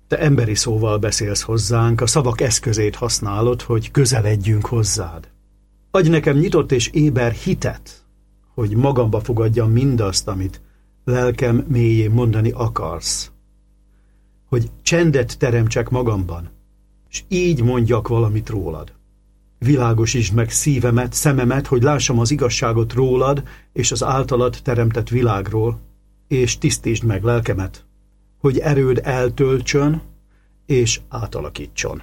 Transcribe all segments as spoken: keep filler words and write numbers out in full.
Te emberi szóval beszélsz hozzánk, a szavak eszközét használod, hogy közeledjünk hozzád. Adj nekem nyitott és éber hitet, hogy magamba fogadjam mindazt, amit lelkem mélyén mondani akarsz. Hogy csendet teremtsek magamban, és így mondjak valamit rólad. Világosítsd meg szívemet, szememet, hogy lássam az igazságot rólad és az általad teremtett világról, és tisztítsd meg lelkemet, hogy erőd eltöltsön és átalakítson.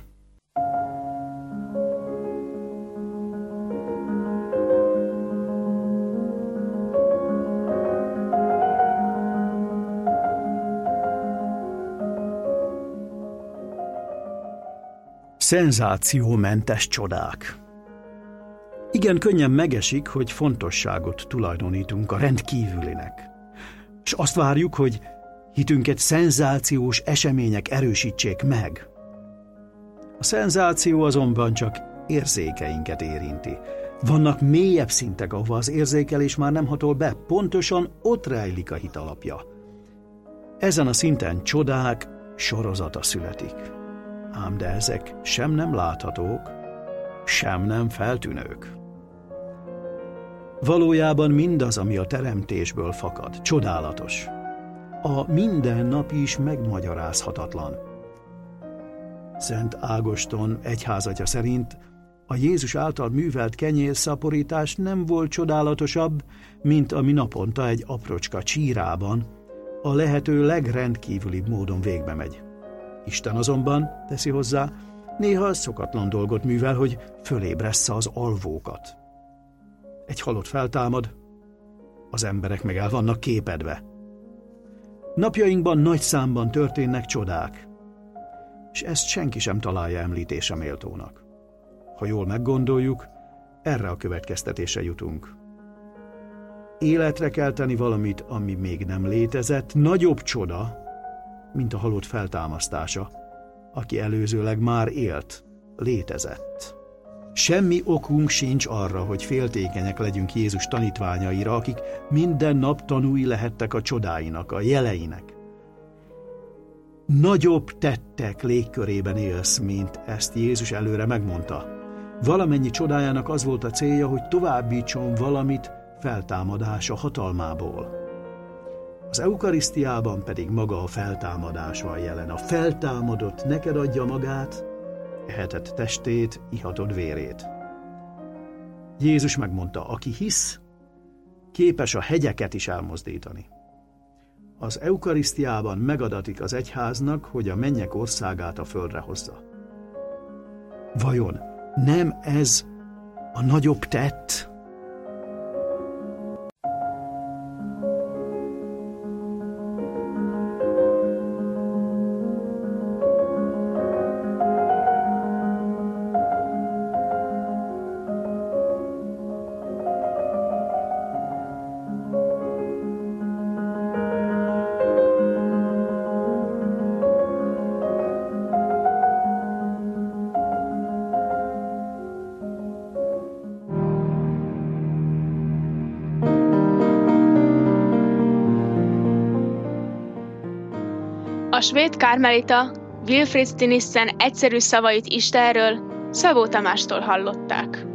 Szenzációmentes csodák. Igen, könnyen megesik, hogy fontosságot tulajdonítunk a rendkívülinek, és azt várjuk, hogy hitünket szenzációs események erősítsék meg. A szenzáció azonban csak érzékeinket érinti. Vannak mélyebb szintek, ahova az érzékelés már nem hatol be, pontosan ott rejlik a hit alapja. Ezen a szinten csodák sorozata születik. Ám de ezek sem nem láthatók, sem nem feltűnők. Valójában mindaz, ami a teremtésből fakad, csodálatos. A mindennap is megmagyarázhatatlan. Szent Ágoston egyházatja szerint a Jézus által művelt kenyérszaporítás nem volt csodálatosabb, mint ami naponta egy aprócska csírában a lehető legrendkívülibb módon végbe megy. Isten azonban, teszi hozzá, néha szokatlan dolgot művel, hogy fölébressze az alvókat. Egy halott feltámad, az emberek meg el vannak képedve. Napjainkban nagy számban történnek csodák, és ezt senki sem találja említése méltónak. Ha jól meggondoljuk, erre a következtetésre jutunk. Életre kell tenni valamit, ami még nem létezett, nagyobb csoda, mint a halott feltámasztása, aki előzőleg már élt, létezett. Semmi okunk sincs arra, hogy féltékenyek legyünk Jézus tanítványaira, akik minden nap tanúi lehettek a csodáinak, a jeleinek. Nagyobb tettek légkörében élsz, mint ezt Jézus előre megmondta. Valamennyi csodájának az volt a célja, hogy továbbítson valamit feltámadása hatalmából. Az eukarisztiában pedig maga a feltámadás van jelen. A feltámadott neked adja magát, eheted testét, ihatod vérét. Jézus megmondta, aki hisz, képes a hegyeket is elmozdítani. Az eukarisztiában megadatik az egyháznak, hogy a mennyek országát a földre hozza. Vajon nem ez a nagyobb tett? A svéd kármelita Wilfrid Stinissen egyszerű szavait Istenről Szabó Tamástól hallották.